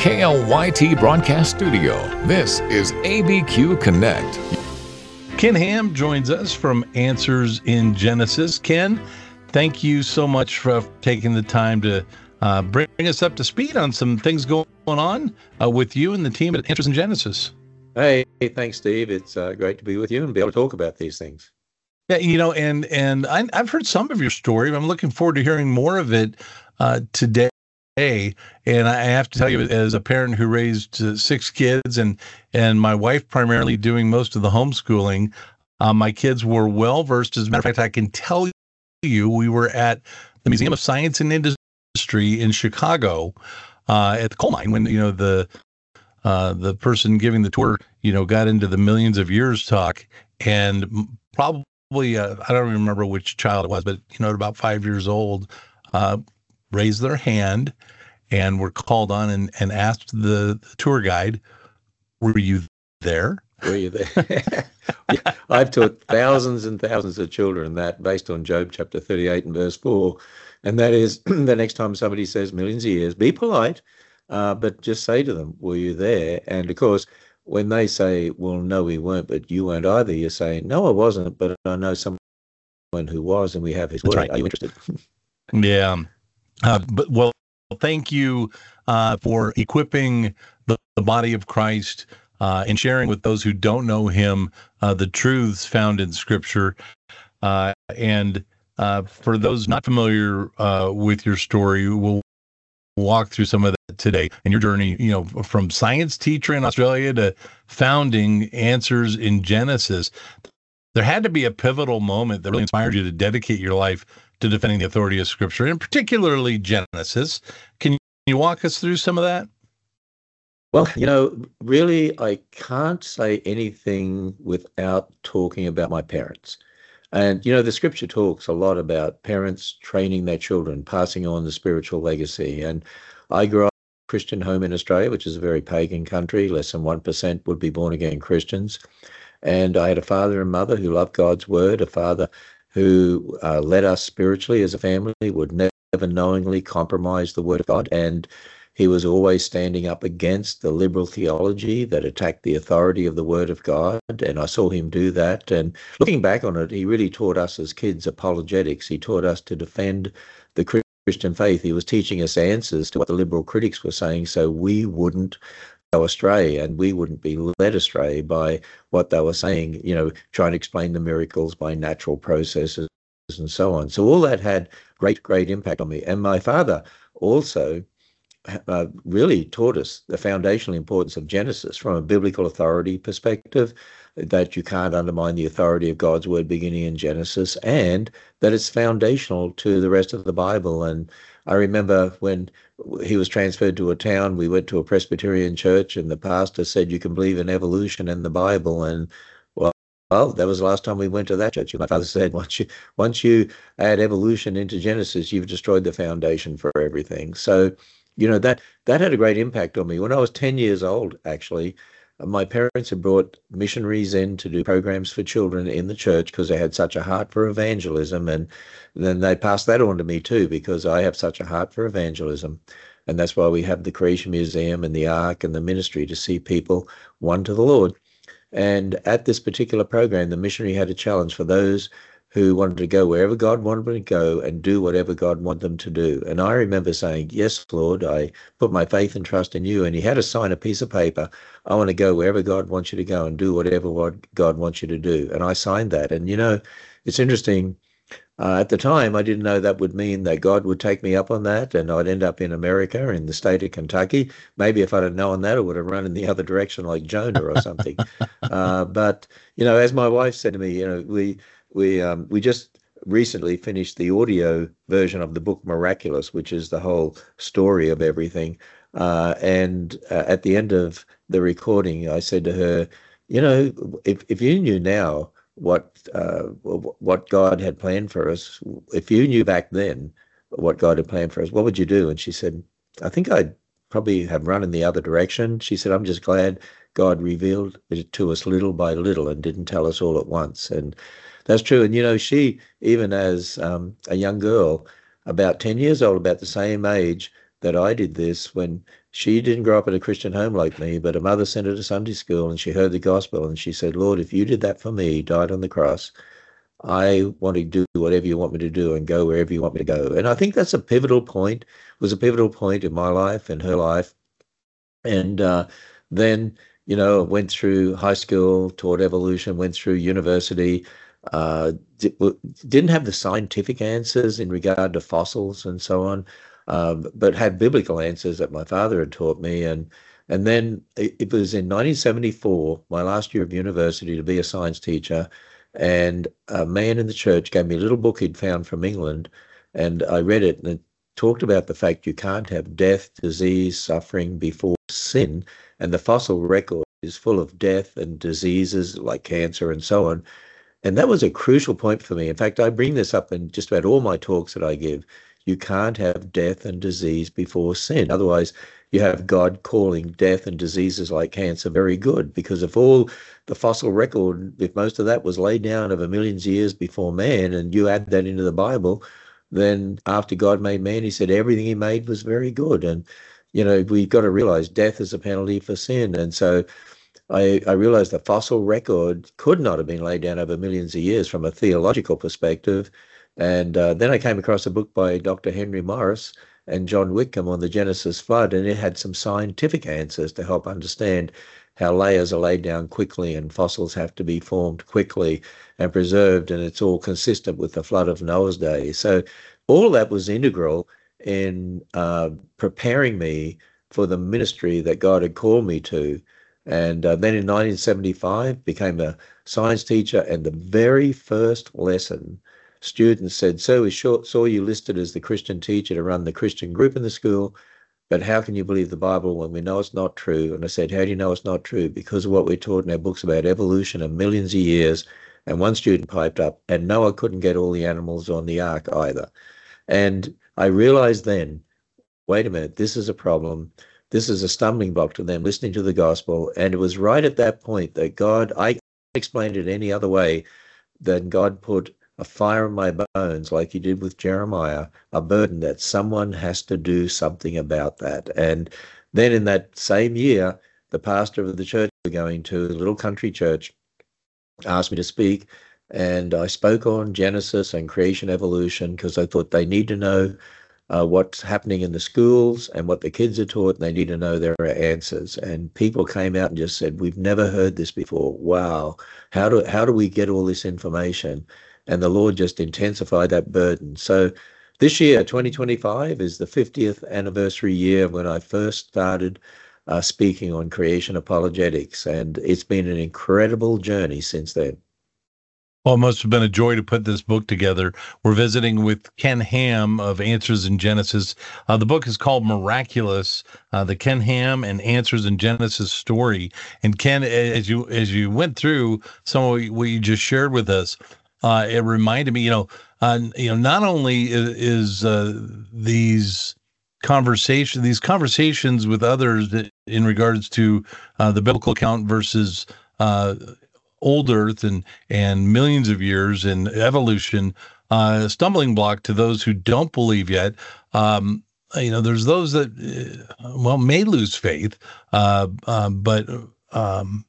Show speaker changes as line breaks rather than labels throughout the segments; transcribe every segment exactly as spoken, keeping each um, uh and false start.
K L Y T Broadcast Studio, this is A B Q Connect.
Ken Ham joins us from Answers in Genesis. Ken, thank you so much for taking the time to uh, bring us up to speed on some things going on uh, with you and the team at Answers in Genesis.
Hey, thanks, Steve. It's uh, great to be with you and be able to talk about these things.
Yeah, you know, and and I, I've heard some of your story. I'm looking forward to hearing more of it uh, today. And I have to tell you, as a parent who raised uh, six kids and and my wife primarily doing most of the homeschooling, uh, my kids were well versed. As a matter of fact, I can tell you, we were at the Museum of Science and Industry in Chicago uh, at the coal mine when you know the uh, the person giving the tour, you know, got into the millions of years talk, and probably. Uh, I don't remember which child it was, but, you know, at about five years old, uh, raised their hand and were called on and, and asked the, the tour guide, were you there?
Were you there? Yeah, I've taught thousands and thousands of children that based on Job chapter thirty-eight and verse four. And that is the next time somebody says millions of years, be polite, uh, but just say to them, were you there? And of course, when they say, well, no, we weren't, but you weren't either, you're saying, no, I wasn't, but I know someone who was, and we have his word.
Right.
Are you interested?
Yeah. Uh, but, well, thank you uh, for equipping the, the body of Christ uh, and sharing with those who don't know him uh, the truths found in Scripture. Uh, and uh, for those not familiar uh, with your story, we'll walk through some of that today and your journey, you know, from science teacher in Australia to founding Answers in Genesis. There had to be a pivotal moment that really inspired you to dedicate your life to defending the authority of Scripture, and particularly Genesis. Can you walk us through some of that?
Well, you know, really, I can't say anything without talking about my parents. And, you know, the Scripture talks a lot about parents training their children, passing on the spiritual legacy. And I grew up in a Christian home in Australia, which is a very pagan country. Less than one percent would be born again Christians. And I had a father and mother who loved God's word, a father who uh, led us spiritually as a family, would never knowingly compromise the word of God. And he was always standing up against the liberal theology that attacked the authority of the Word of God, and I saw him do that. And looking back on it, he really taught us as kids apologetics. He taught us to defend the Christian faith. He was teaching us answers to what the liberal critics were saying, so we wouldn't go astray and we wouldn't be led astray by what they were saying, you know, trying to explain the miracles by natural processes and so on. So all that had great, great impact on me. And my father also Uh, really taught us the foundational importance of Genesis from a biblical authority perspective, that you can't undermine the authority of God's word beginning in Genesis, and that it's foundational to the rest of the Bible. And I remember when he was transferred to a town, we went to a Presbyterian church, and the pastor said, you can believe in evolution and the Bible. And well, well, that was the last time we went to that church. My father said, once you, once you add evolution into Genesis, you've destroyed the foundation for everything. So you know, that that had a great impact on me. When I was ten years old, actually, my parents had brought missionaries in to do programs for children in the church because they had such a heart for evangelism. And then they passed that on to me too, because I have such a heart for evangelism. And that's why we have the Creation Museum and the Ark and the ministry, to see people won to the Lord. And at this particular program, the missionary had a challenge for those who wanted to go wherever God wanted them to go and do whatever God wanted them to do. And I remember saying, yes, Lord, I put my faith and trust in you. And he had to sign a piece of paper. I want to go wherever God wants you to go and do whatever God wants you to do. And I signed that. And, you know, it's interesting. Uh, at the time, I didn't know that would mean that God would take me up on that and I'd end up in America, in the state of Kentucky. Maybe if I'd have known that, I would have run in the other direction like Jonah or something. uh, but, you know, as my wife said to me, you know, we, We um, we just recently finished the audio version of the book Miraculous, which is the whole story of everything. Uh, and uh, at the end of the recording, I said to her, you know, if, if you knew now what uh, what God had planned for us, if you knew back then what God had planned for us, what would you do? And she said, I think I'd probably have run in the other direction. She said, I'm just glad God revealed it to us little by little and didn't tell us all at once. And that's true. And, you know, she, even as um, a young girl, about ten years old, about the same age, that I did this when she didn't grow up in a Christian home like me, but her mother sent her to Sunday school and she heard the gospel and she said, Lord, if you did that for me, died on the cross, I want to do whatever you want me to do and go wherever you want me to go. And I think that's a pivotal point, was a pivotal point in my life and her life. And uh, then, you know, went through high school, taught evolution, went through university, uh, di- didn't have the scientific answers in regard to fossils and so on, um, but had biblical answers that my father had taught me. And and then it, it was in nineteen seventy-four, my last year of university, to be a science teacher. And a man in the church gave me a little book he'd found from England, and I read it, and it talked about the fact you can't have death, disease, suffering before sin, and the fossil record is full of death and diseases like cancer and so on. And that was a crucial point for me. In fact, I bring this up in just about all my talks that I give. You can't have death and disease before sin. Otherwise, you have God calling death and diseases like cancer very good, because if all the fossil record, if most of that was laid down over millions of years before man, and you add that into the Bible, then after God made man, he said everything he made was very good. And, you know, we've got to realize death is a penalty for sin. And so I, I realized the fossil record could not have been laid down over millions of years from a theological perspective. And uh, then I came across a book by Doctor Henry Morris and John Whitcomb on the Genesis flood, and it had some scientific answers to help understand how layers are laid down quickly and fossils have to be formed quickly and preserved, and it's all consistent with the flood of Noah's day. So all that was integral in uh, preparing me for the ministry that God had called me to. And uh, then in nineteen seventy-five, became a science teacher, and the very first lesson, students said, so we saw you listed as the Christian teacher to run the Christian group in the school, but how can you believe the Bible when we know it's not true? And I said, how do you know it's not true? Because of what we're taught in our books about evolution and millions of years. And one student piped up, and Noah couldn't get all the animals on the ark either. And I realized then, wait a minute, this is a problem. This is a stumbling block to them listening to the gospel. And it was right at that point that God, I explained it any other way than God put a fire in my bones, like he did with Jeremiah, a burden that someone has to do something about that. And then in that same year, the pastor of the church we're going to, a little country church, asked me to speak. And I spoke on Genesis and creation evolution because I thought they need to know uh, what's happening in the schools and what the kids are taught, and they need to know there are answers. And people came out and just said, we've never heard this before. Wow, how do, how do we get all this information? And the Lord just intensified that burden. So this year, twenty twenty-five, is the fiftieth anniversary year when I first started uh, speaking on creation apologetics. And it's been an incredible journey since then.
Well, it must have been a joy to put this book together. We're visiting with Ken Ham of Answers in Genesis. Uh, the book is called Miraculous, uh, the Ken Ham and Answers in Genesis story. And Ken, as you as you went through some of what you just shared with us, uh, it reminded me, you know, uh, you know, not only is, is uh, these conversation, these conversations with others in regards to uh, the biblical account versus uh, old Earth and and millions of years and evolution, uh, stumbling block to those who don't believe yet. Um, you know, there's those that, uh, well, may lose faith, uh, uh, but um,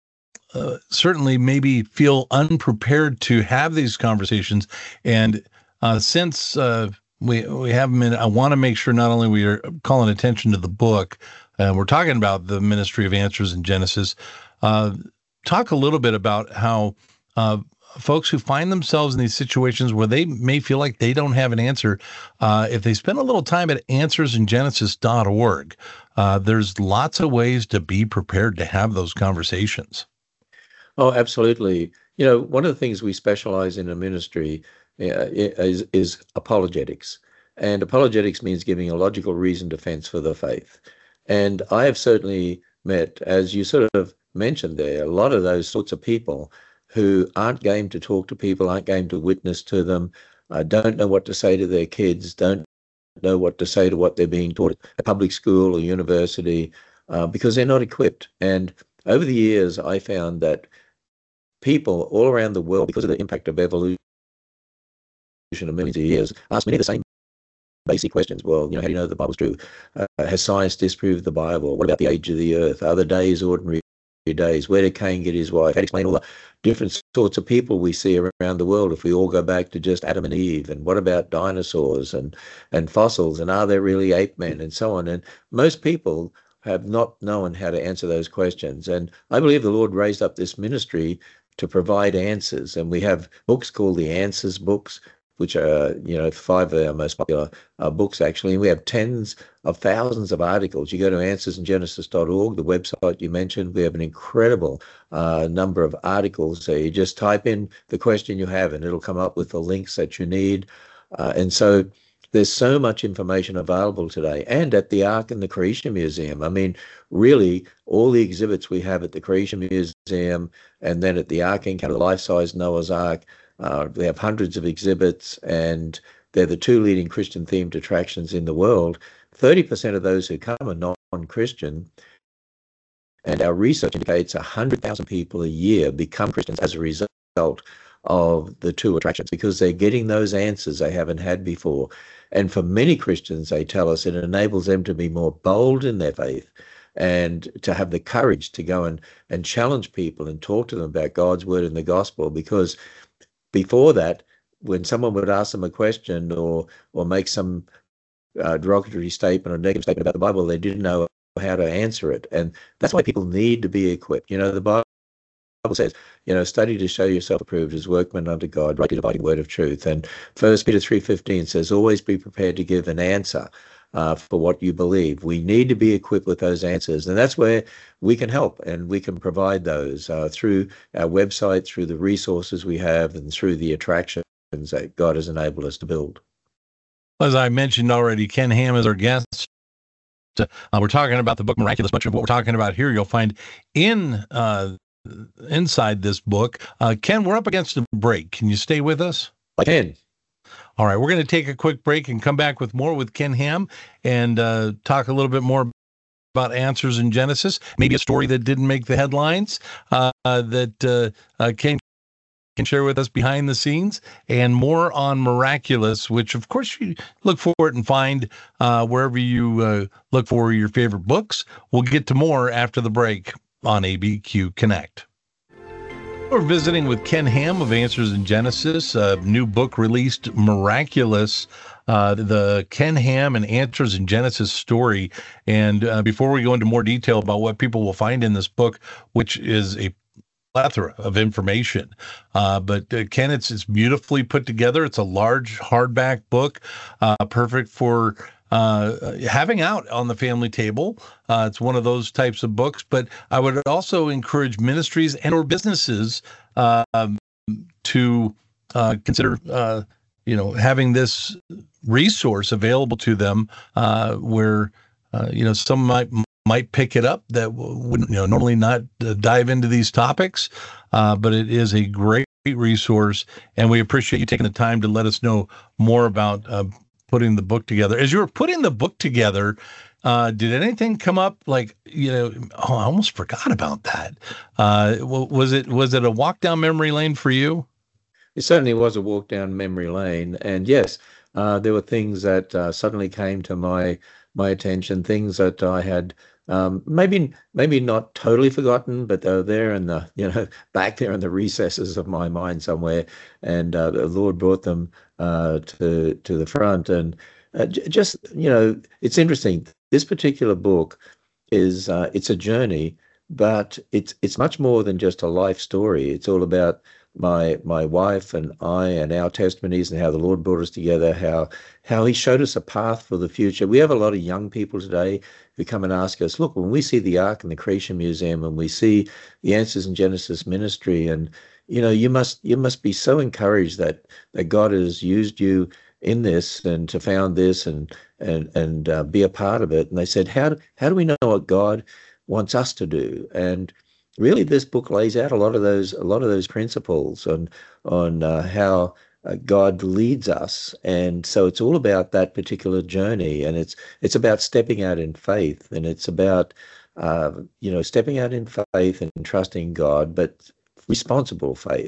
uh, certainly maybe feel unprepared to have these conversations. And uh, since uh, we we have them in, I want to make sure not only we are calling attention to the book, uh, we're talking about the Ministry of Answers in Genesis. Uh, Talk a little bit about how uh, folks who find themselves in these situations where they may feel like they don't have an answer, uh, if they spend a little time at answers in genesis dot org, uh, there's lots of ways to be prepared to have those conversations.
Oh, absolutely. You know, one of the things we specialize in a ministry uh, is, is apologetics. And apologetics means giving a logical reasoned defense for the faith. And I have certainly met, as you sort of mentioned there, a lot of those sorts of people who aren't game to talk to people, aren't game to witness to them, uh, don't know what to say to their kids, don't know what to say to what they're being taught at public school or university, uh, because they're not equipped. And over the years, I found that people all around the world, because of the impact of evolution of millions of years, ask many of the same basic questions. Well, you know, how do you know the Bible's true? Uh, has science disproved the Bible? What about the age of the earth? Are the days ordinary days? Where did Cain get his wife? How do you explain all the different sorts of people we see around the world if we all go back to just Adam and Eve? And what about dinosaurs and, and fossils? And are there really ape men and so on? And most people have not known how to answer those questions. And I believe the Lord raised up this ministry to provide answers. And we have books called the Answers books, which are, you know, five of our most popular uh, books, actually. And we have tens of thousands of articles. You go to answers in genesis dot org, the website you mentioned. We have an incredible uh, number of articles. So you just type in the question you have, and it'll come up with the links that you need. Uh, and so there's so much information available today. And at the Ark and the Creation Museum, I mean, really, all the exhibits we have at the Creation Museum and then at the Ark Encounter, the life-size Noah's Ark, Uh, we have hundreds of exhibits, and they're the two leading Christian-themed attractions in the world. thirty percent of those who come are non-Christian, and our research indicates one hundred thousand people a year become Christians as a result of the two attractions, because they're getting those answers they haven't had before. And for many Christians, they tell us it enables them to be more bold in their faith and to have the courage to go and, and challenge people and talk to them about God's word and the gospel, because before that, when someone would ask them a question or or make some uh, derogatory statement or negative statement about the Bible, they didn't know how to answer it. And that's why people need to be equipped. You know, the Bible says, you know, study to show yourself approved as workmen unto God, rightly dividing the word of truth. And First Peter three fifteen says, always be prepared to give an answer uh, for what you believe. We need to be equipped with those answers. And that's where we can help, and we can provide those uh, through our website, through the resources we have, and through the attractions that God has enabled us to build.
As I mentioned already, Ken Ham is our guest. Uh, we're talking about the book Miraculous. Much of what we're talking about here you'll find in uh, inside this book. Uh, Ken, we're up against a break. Can you stay with us?
I can.
All right, we're going to take a quick break and come back with more with Ken Ham and uh, talk a little bit more about Answers in Genesis, maybe a story that didn't make the headlines uh, that uh, uh, Ken can share with us behind the scenes, and more on Miraculous, which of course you look for it and find uh, wherever you uh, look for your favorite books. We'll get to more after the break on A B Q Connect. We're visiting with Ken Ham of Answers in Genesis, a new book released, Miraculous, uh, the Ken Ham and Answers in Genesis story. And uh, before we go into more detail about what people will find in this book, which is a plethora of information, uh, but uh, Ken, it's, it's beautifully put together. It's a large hardback book, uh, perfect for uh, having out on the family table. Uh, it's one of those types of books, but I would also encourage ministries and or businesses uh, to uh, consider, uh, you know, having this resource available to them uh, where, uh, you know, some might might pick it up that wouldn't, you know, normally not uh, dive into these topics, uh, but it is a great resource, and we appreciate you taking the time to let us know more about uh, putting the book together. As you were putting the book together, uh, did anything come up like, you know, oh, I almost forgot about that. Uh, was it was it a walk down memory lane for you?
It certainly was a walk down memory lane. And yes, uh, there were things that uh, suddenly came to my my attention, things that I had um, maybe maybe not totally forgotten, but they were there in the, you know, back there in the recesses of my mind somewhere. And uh, the Lord brought them uh, to to the front. And uh, j- just, you know, it's interesting. This particular book is uh, it's a journey, but it's it's much more than just a life story. It's all about my my wife and I and our testimonies and how the Lord brought us together, how how he showed us a path for the future. We have a lot of young people today who come and ask us, look, when we see the Ark and the Creation Museum and we see the Answers in Genesis ministry, and you know, you must you must be so encouraged that that God has used you in this and to found this and and and uh, be a part of it. And they said, how do, how do we know what God wants us to do? And really, this book lays out a lot of those a lot of those principles on on uh, how uh, God leads us, and so it's all about that particular journey, and it's it's about stepping out in faith, and it's about uh, you know stepping out in faith and trusting God, but responsible faith.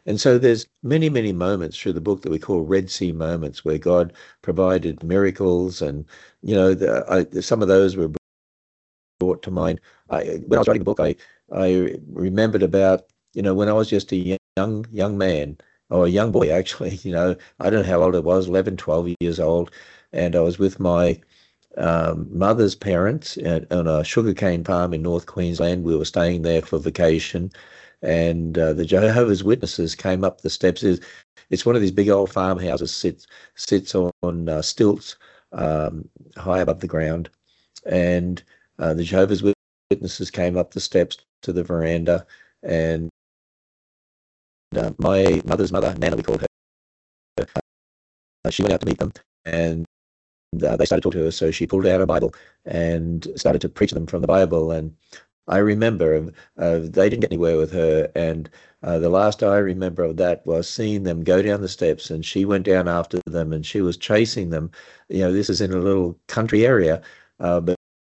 And so there's many, many moments through the book that we call Red Sea moments where God provided miracles. And, you know, the, I, some of those were brought to mind. I, when I was writing the book, I, I remembered about, you know, when I was just a young, young man, or a young boy, actually, you know, I don't know how old I was, eleven, twelve years old. And I was with my um, mother's parents at, on a sugarcane farm in North Queensland. We were staying there for vacation, and uh, the Jehovah's Witnesses came up the steps. It's, it's one of these big old farmhouses, sits sits on uh, stilts um, high above the ground, and uh, the Jehovah's Witnesses came up the steps to the veranda, and uh, my mother's mother, Nana, we called her, uh, she went out to meet them, and Uh, they started talking to her, so she pulled out a Bible and started to preach them from the Bible. And I remember uh, they didn't get anywhere with her, and uh, the last I remember of that was seeing them go down the steps, and she went down after them, and she was chasing them. You know, this is in a little country area, uh, but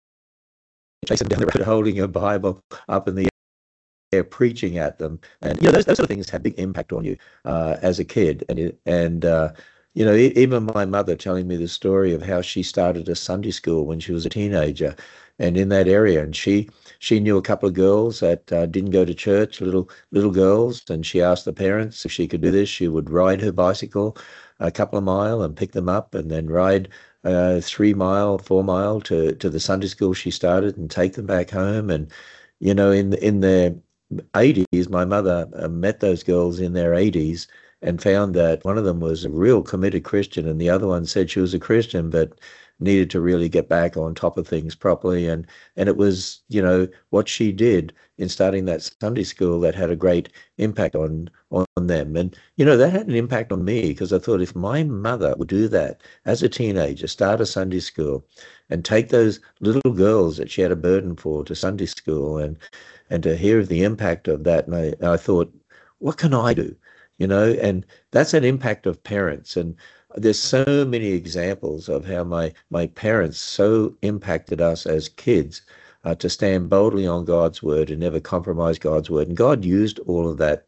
chasing them down the road, holding a Bible up in the air, preaching at them. And you know, those, those sort of things have big impact on you uh, as a kid, and it, and uh, you know, even my mother telling me the story of how she started a Sunday school when she was a teenager, and in that area, and she she knew a couple of girls that uh, didn't go to church, little little girls, and she asked the parents if she could do this. She would ride her bicycle a couple of mile and pick them up, and then ride uh, three mile, four mile to to the Sunday school she started, and take them back home. And you know, in in their eighties, my mother uh, met those girls in their eighties, and found that one of them was a real committed Christian, and the other one said she was a Christian but needed to really get back on top of things properly. And and it was, you know, what she did in starting that Sunday school that had a great impact on on them. And you know, that had an impact on me, because I thought, if my mother would do that as a teenager, start a Sunday school and take those little girls that she had a burden for to Sunday school, and and to hear the impact of that, and I, I thought, what can I do? You know, and that's an impact of parents. And there's so many examples of how my my parents so impacted us as kids uh, to stand boldly on God's word and never compromise God's word. And God used all of that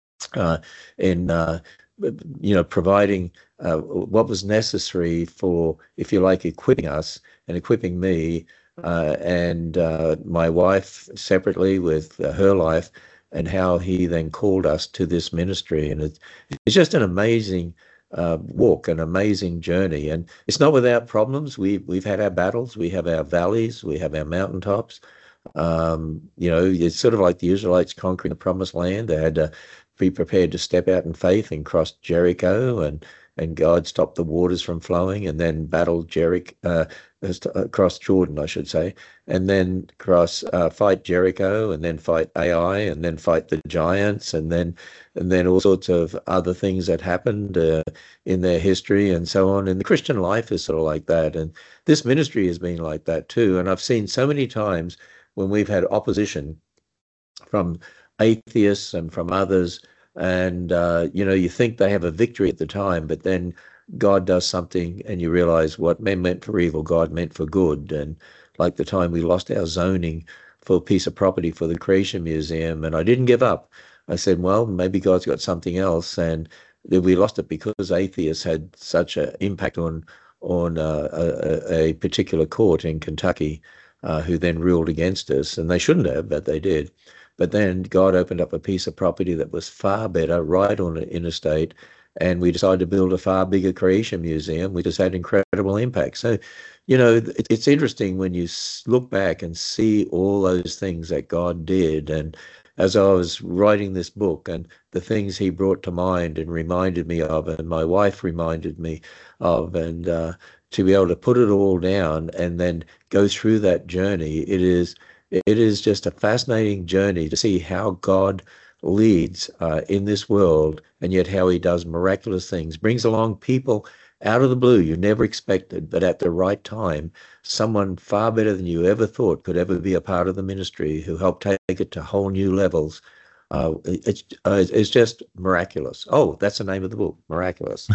uh, in, uh, you know, providing uh, what was necessary for, if you like, equipping us and equipping me uh, and uh, my wife separately with uh, her life, and how he then called us to this ministry. And it, it's just an amazing uh, walk, an amazing journey. And it's not without problems. We've, we've had our battles. We have our valleys. We have our mountaintops. Um, you know, it's sort of like the Israelites conquering the promised land. They had to be prepared to step out in faith and cross Jericho, and and God stopped the waters from flowing, and then battled Jericho, uh, across Jordan, I should say, and then cross, uh, fight Jericho, and then fight Ai, and then fight the giants, and then and then all sorts of other things that happened uh, in their history and so on. And the Christian life is sort of like that, and this ministry has been like that too. And I've seen so many times when we've had opposition from atheists and from others, and uh, you know, you think they have a victory at the time, but then God does something, and you realize what men meant for evil, God meant for good. And like the time we lost our zoning for a piece of property for the Creation Museum, and I didn't give up. I said, well, maybe God's got something else, and we lost it because atheists had such an impact on on uh, a, a particular court in Kentucky, uh, who then ruled against us, and they shouldn't have, but they did. But then God opened up a piece of property that was far better, right on the interstate, and we decided to build a far bigger Creation Museum, which has had incredible impact. So, you know, it, it's interesting when you look back and see all those things that God did. And as I was writing this book, and the things he brought to mind and reminded me of, and my wife reminded me of, and uh, to be able to put it all down and then go through that journey, it is it is just a fascinating journey to see how God leads uh, in this world, and yet how he does miraculous things, brings along people out of the blue you never expected, but at the right time, someone far better than you ever thought could ever be a part of the ministry, who helped take it to whole new levels Uh, it's uh, it's just miraculous. Oh, that's the name of the book, Miraculous.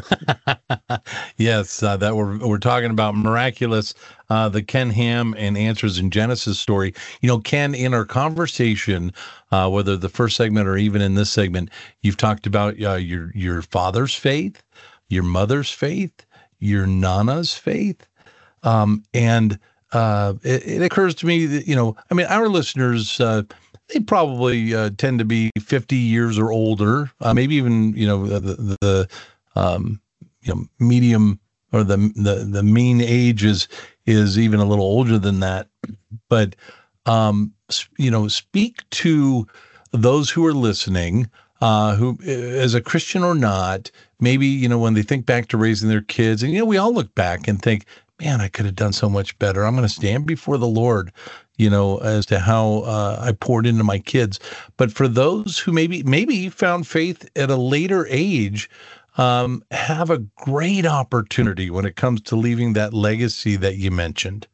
Yes, uh, that we're we're talking about Miraculous, uh, the Ken Ham and Answers in Genesis story. You know, Ken, in our conversation, uh, whether the first segment or even in this segment, you've talked about uh, your your father's faith, your mother's faith, your nana's faith, um, and uh, it, it occurs to me that, you know, I mean, our listeners. Uh, They probably uh, tend to be fifty years or older, uh, maybe even, you know, the, the, the um, you know, medium or the, the, the mean age is, is even a little older than that. But, um, you know, speak to those who are listening, uh, who, as a Christian or not, maybe, you know, when they think back to raising their kids, and, you know, we all look back and think, man, I could have done so much better. I'm going to stand before the Lord, you know, as to how uh, I poured into my kids. But for those who maybe maybe found faith at a later age, um, have a great opportunity when it comes to leaving that legacy that you mentioned.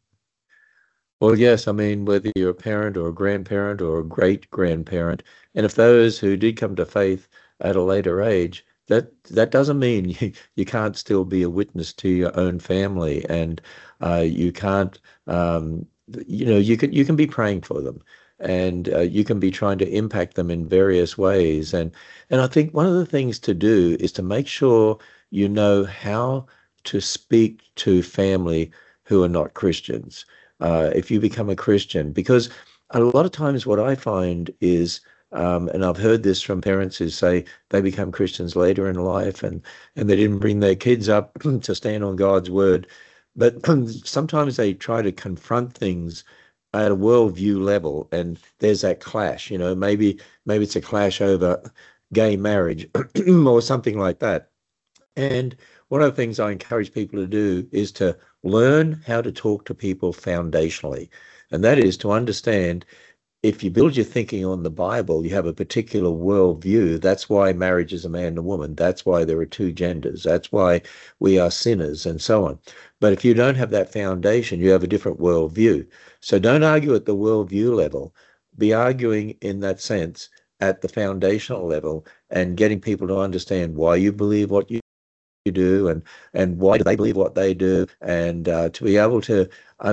Well, yes, I mean, whether you're a parent or a grandparent or a great grandparent, and if those who did come to faith at a later age, that that doesn't mean you, you can't still be a witness to your own family, and uh, you can't, um, you know, you can you can be praying for them, and uh, you can be trying to impact them in various ways, and and I think one of the things to do is to make sure you know how to speak to family who are not Christians. Uh, if you become a Christian, because a lot of times what I find is, um, and I've heard this from parents who say they become Christians later in life and, and they didn't bring their kids up to stand on God's word. But sometimes they try to confront things at a worldview level, and there's that clash. You know, maybe maybe it's a clash over gay marriage or something like that. And one of the things I encourage people to do is to learn how to talk to people foundationally. And that is to understand, if you build your thinking on the Bible, you have a particular worldview. That's why marriage is a man and a woman. That's why there are two genders. That's why we are sinners and so on. But if you don't have that foundation, you have a different worldview. So don't argue at the worldview level. Be arguing in that sense at the foundational level and getting people to understand why you believe what you you do, and and why do they believe what they do, and uh, to be able to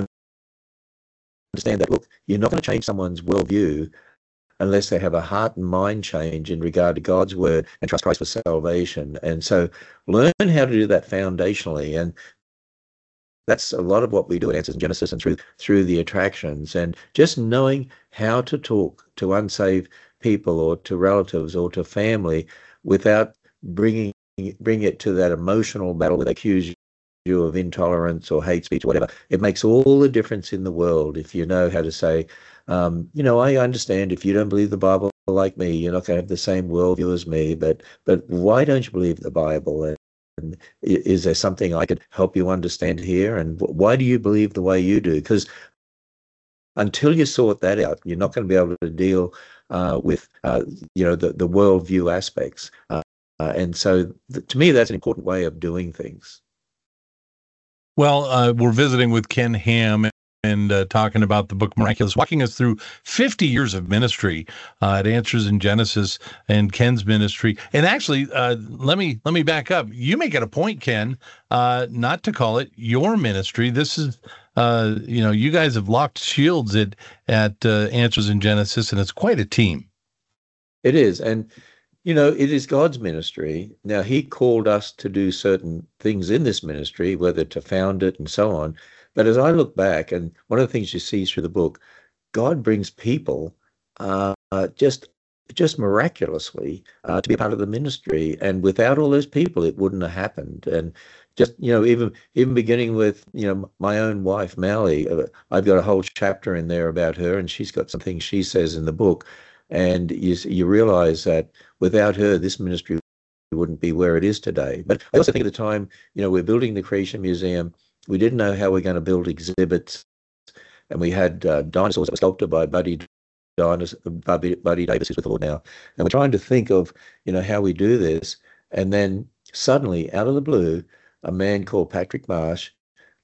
understand that, look, you're not going to change someone's worldview unless they have a heart and mind change in regard to God's word and trust Christ for salvation. And so learn how to do that foundationally, and that's a lot of what we do at Answers in Genesis and through through the attractions, and just knowing how to talk to unsaved people or to relatives or to family without bringing bring it to that emotional battle where they accuse you of intolerance or hate speech or whatever. It makes all the difference in the world if you know how to say, um, you know, I understand if you don't believe the Bible like me, you're not going to have the same worldview as me, but but why don't you believe the Bible? And, and is there something I could help you understand here? And why do you believe the way you do? Because until you sort that out, you're not going to be able to deal uh, with, uh, you know, the, the worldview aspects. Uh, Uh, and so th- to me, that's an important way of doing things.
Well, uh, we're visiting with Ken Ham and uh, talking about the book Miraculous, walking us through fifty years of ministry uh, at Answers in Genesis and Ken's ministry. And actually, uh, let me let me back up. You make it a point, Ken, uh, not to call it your ministry. This is, uh, you know, you guys have locked shields at at uh, Answers in Genesis, and it's quite a team.
It is, and you know, it is God's ministry. Now, he called us to do certain things in this ministry, whether to found it and so on. But as I look back, and one of the things you see through the book, God brings people uh, just just miraculously uh, to be a part of the ministry. And without all those people, it wouldn't have happened. And just, you know, even even beginning with, you know, my own wife, Mally, uh, I've got a whole chapter in there about her, and she's got some things she says in the book. And you you realize that without her, this ministry wouldn't be where it is today. But I also think at the time, you know, we're building the Creation Museum. We didn't know how we're going to build exhibits. And we had uh, dinosaurs that were sculpted by Buddy, Dinos- Buddy, Buddy Davis, who's with the Lord now. And we're trying to think of, you know, how we do this. And then suddenly, out of the blue, a man called Patrick Marsh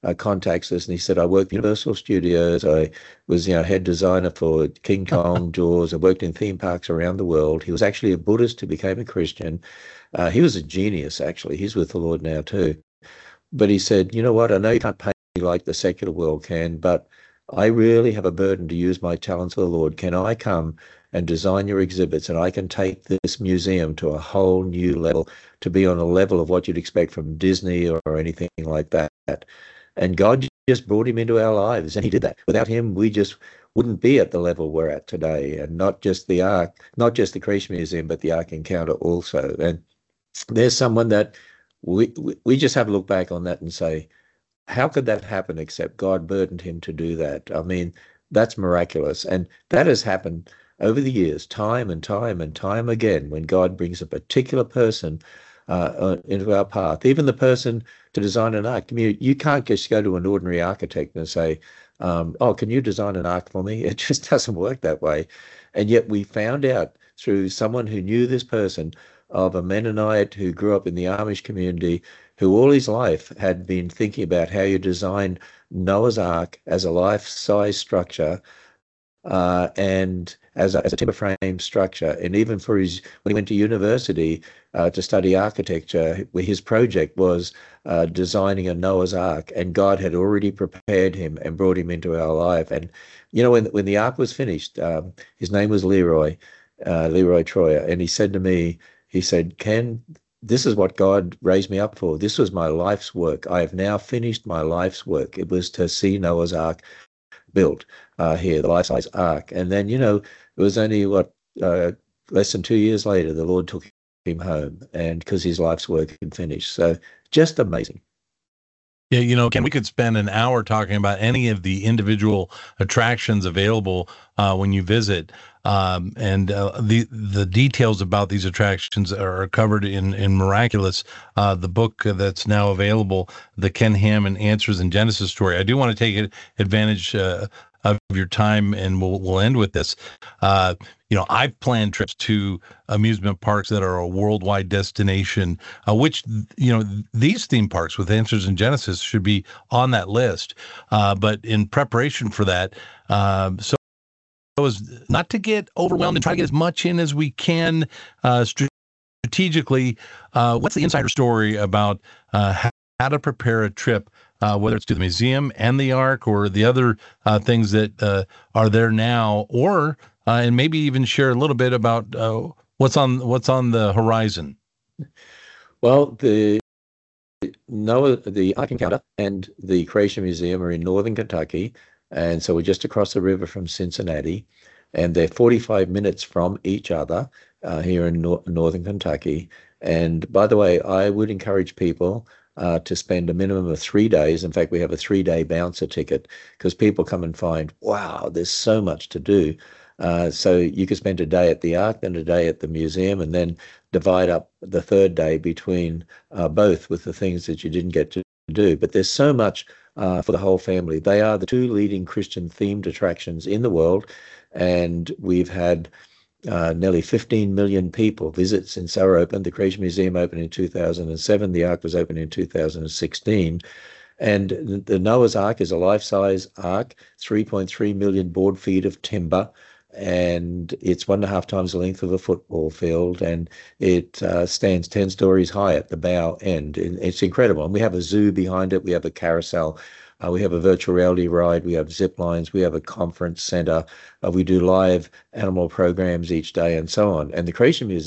uh, contacts us, and he said, I worked at Universal Studios. I was, you know, head designer for King Kong, Jaws. I worked in theme parks around the world. He was actually a Buddhist who became a Christian. Uh, he was a genius, actually. He's with the Lord now, too. But he said, you know what? I know you can't pay me like the secular world can, but I really have a burden to use my talents for the Lord. Can I come and design your exhibits, and I can take this museum to a whole new level, to be on a level of what you'd expect from Disney or, or anything like that? And God just brought him into our lives, and he did that. Without him, we just wouldn't be at the level we're at today. And not just the Ark, not just the Creation Museum, but the Ark Encounter also. And there's someone that we, we, we just have to look back on that and say, how could that happen except God burdened him to do that? I mean, that's miraculous. And that has happened over the years, time and time and time again, when God brings a particular person uh, into our path, even the person to design an ark. I mean, you can't just go to an ordinary architect and say, um, oh, can you design an ark for me? It just doesn't work that way. And yet we found out through someone who knew this person, of a Mennonite who grew up in the Amish community, who all his life had been thinking about how you design Noah's Ark as a life-size structure, uh, and as a, as a timber frame structure. And even for his, when he went to university uh, to study architecture, his project was uh, designing a Noah's Ark, and God had already prepared him and brought him into our life. And, you know, when, when the Ark was finished, um, his name was Leroy, uh, Leroy Troyer, and he said to me, he said, Ken, this is what God raised me up for. This was my life's work. I have now finished my life's work. It was to see Noah's Ark built uh, here, the life-size Ark. And then, you know, it was only, what, uh, less than two years later, the Lord took him home, and because his life's work had finished. So just amazing.
Yeah, you know, Ken, we could spend an hour talking about any of the individual attractions available uh, when you visit, um, and uh, the the details about these attractions are covered in in Miraculous, uh, the book that's now available, the Ken Ham Answers in Genesis Story. I do want to take advantage uh, of your time, and we'll we'll end with this. Uh, you know, I've planned trips to amusement parks that are a worldwide destination, uh, which, you know, these theme parks with Answers in Genesis should be on that list. Uh, but in preparation for that, um, so as not to get overwhelmed and try to get as much in as we can uh, strategically, uh, what's the insider story about uh, how, how to prepare a trip, uh, whether it's to the museum and the Ark or the other uh, things that uh, are there now, or Uh, and maybe even share a little bit about uh, what's on what's on the horizon.
Well, the Noah, the Ark Encounter and the Creation Museum are in northern Kentucky, and so we're just across the river from Cincinnati, and they're forty-five minutes from each other uh, here in nor northern Kentucky. And by the way, I would encourage people uh, to spend a minimum of three days. In fact, we have a three-day bouncer ticket, because people come and find, wow, there's so much to do. Uh, so you could spend a day at the Ark, then a day at the museum, and then divide up the third day between uh, both with the things that you didn't get to do. But there's so much uh, for the whole family. They are the two leading Christian themed attractions in the world, and we've had uh, nearly fifteen million people visit since they were opened. The Creation Museum opened in two thousand seven. The Ark was opened in two thousand sixteen. And the Noah's Ark is a life-size Ark, three point three million board feet of timber, and it's one and a half times the length of a football field, and it uh, stands ten stories high at the bow end. And it's incredible. And we have a zoo behind it. We have a carousel. Uh, we have a virtual reality ride. We have zip lines. We have a conference center. Uh, we do live animal programs each day, and so on. And the Creation Museum,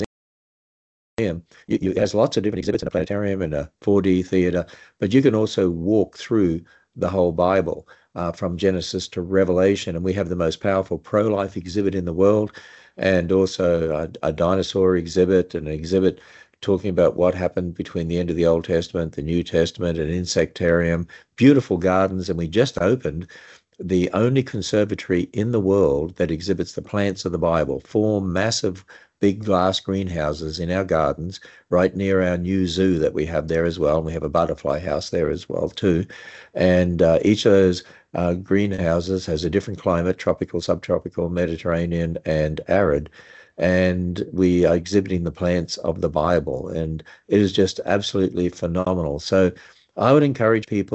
You, you, it has lots of different exhibits in a planetarium and a four D theater, but you can also walk through the whole Bible uh, from Genesis to Revelation. And we have the most powerful pro-life exhibit in the world, and also a, a dinosaur exhibit, and an exhibit talking about what happened between the end of the Old Testament, the New Testament, an insectarium, beautiful gardens. And we just opened the only conservatory in the world that exhibits the plants of the Bible, four massive big glass greenhouses in our gardens right near our new zoo that we have there as well. And we have a butterfly house there as well too. And uh, each of those uh, greenhouses has a different climate: tropical, subtropical, Mediterranean, and arid. And we are exhibiting the plants of the Bible, and it is just absolutely phenomenal. So I would encourage people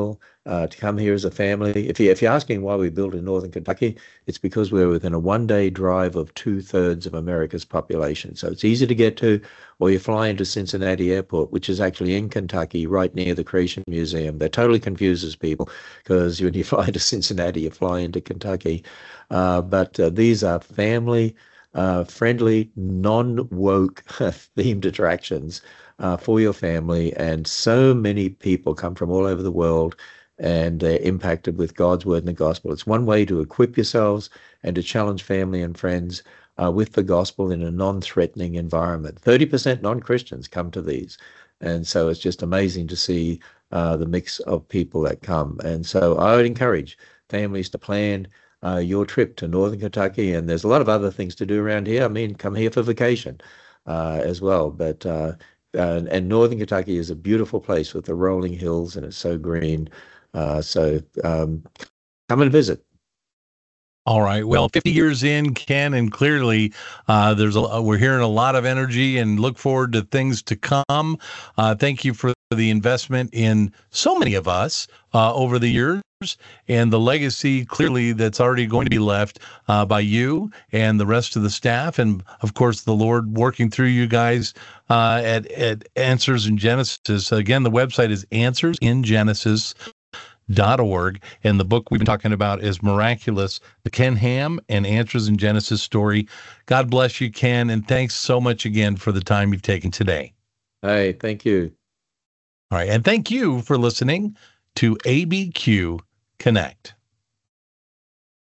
uh, to come here as a family. If, you, if you're asking why we built in Northern Kentucky, it's because we're within a one-day drive of two-thirds of America's population. So it's easy to get to, or you fly into Cincinnati Airport, which is actually in Kentucky, right near the Creation Museum. That totally confuses people because when you fly into Cincinnati, you fly into Kentucky. Uh, but uh, these are family Uh, friendly, non-woke themed attractions uh, for your family. And so many people come from all over the world and they're impacted with God's word and the gospel. It's one way to equip yourselves and to challenge family and friends uh, with the gospel in a non-threatening environment. thirty percent non-Christians come to these. And so it's just amazing to see uh, the mix of people that come. And so I would encourage families to plan Uh, your trip to Northern Kentucky, and there's a lot of other things to do around here. I mean, come here for vacation uh, as well. But uh, uh, and Northern Kentucky is a beautiful place with the rolling hills, and it's so green. Uh, so um, come and visit.
All right. Well, fifty years in, Ken, and clearly uh, there's a, we're hearing a lot of energy and look forward to things to come. Uh, thank you for the investment in so many of us uh, over the years, and the legacy clearly that's already going to be left uh, by you and the rest of the staff, and of course the Lord working through you guys uh, at at Answers in Genesis. Again, the website is answers in genesis dot org, and the book we've been talking about is Miraculous: The Ken Ham and Answers in Genesis Story. God bless you, Ken, and thanks so much again for the time you've taken today.
Hey, thank you.
All right, and thank you for listening to A B Q Connect.